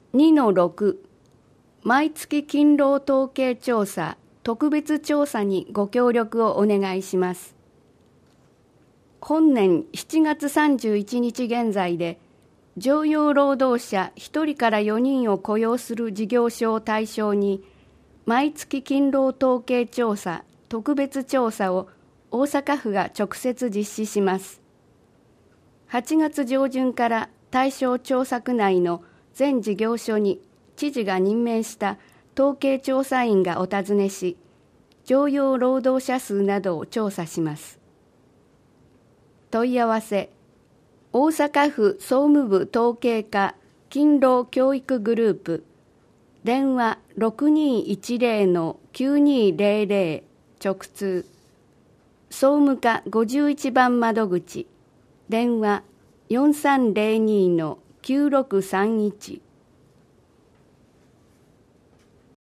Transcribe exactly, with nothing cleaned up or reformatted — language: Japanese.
にのろく 毎月勤労統計調査特別調査にご協力をお願いします。本年しちがつさんじゅういちにち現在で常用労働者ひとりからよにんを雇用する事業所を対象に毎月勤労統計調査特別調査を大阪府が直接実施します。はちがつ上旬から対象調査区内の全事業所に知事が任命した統計調査員がお尋ねし、常用労働者数などを調査します。問い合わせ、大阪府総務部統計課勤労教育グループ、電話 ろくにいちゼロのきゅうにゼロゼロ 直通、総務課ごじゅういちばん窓口、電話 よんさんゼロにのきゅうろくさんいち